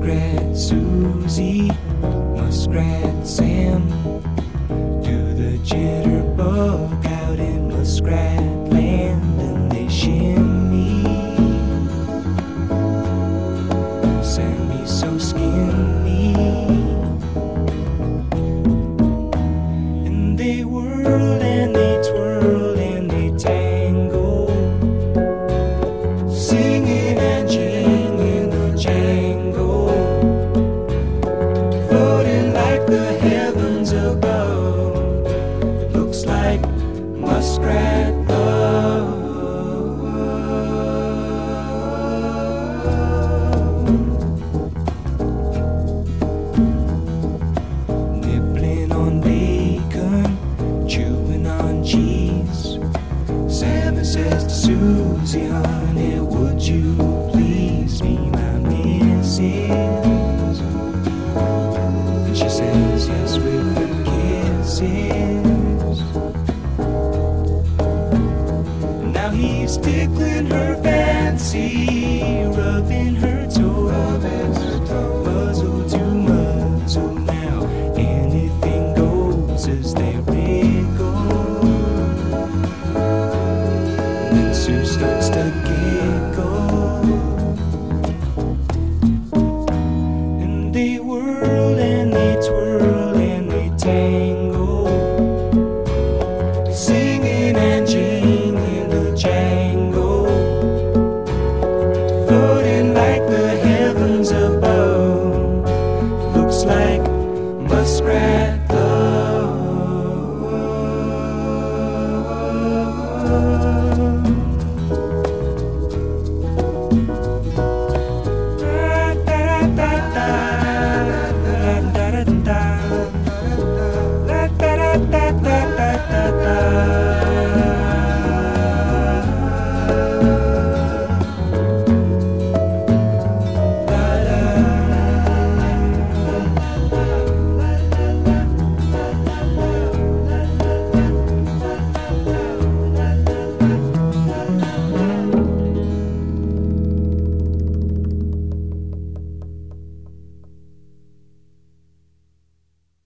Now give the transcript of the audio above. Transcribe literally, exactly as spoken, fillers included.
Muskrat Susie, Muskrat Sam, do the jitterbug out in Muskrat Land, and they shimmy. Sammy's so skinny, and they whirl and they twirl and they tangle, singing and jingling a jangle, floating like the heavens above. It looks like muskrat love. Nibbling on bacon, chewing on cheese. Sammy says to Susie, honey, would you please be my missus? And she says yes with her kisses. Now he's tickling her fancy, rubbing her